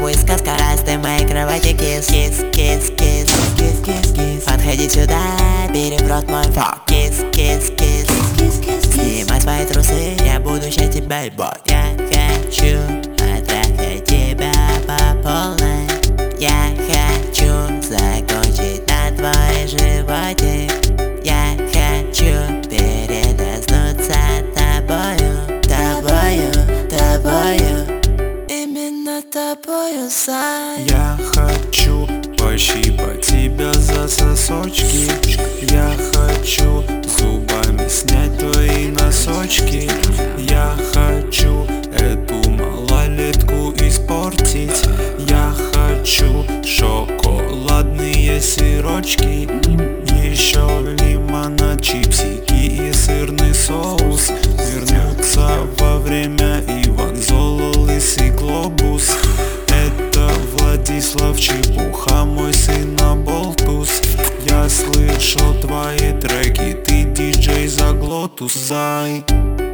и сказка, раз ты в моей кровати кис, кис, кис, кис, кис, кис, кис. Подходи сюда, бери в рот мой фак, кис, кис, кис, кис, кис. Снимай свои трусы, я буду сейчас тебя ебать. Я хочу потрахать тебя по полной. Я хочу закончить на твой животик. Я хочу передоснуться тобою, тобою, тобою. Именно тобою, Сай. Я хочу пощипать тебя за сосочки. Я хочу зубами снять твои носочки. Я хочу эту малолетку испортить. Я хочу шоколадные сырочки, еще лимонад, чипсики и сырный соус. Вернется во время Иван Золо, лысый глобус. Это Владислав Чепуха, мой сын Аболтус. Я слышал твои треки, ты диджей Заглотус, зай.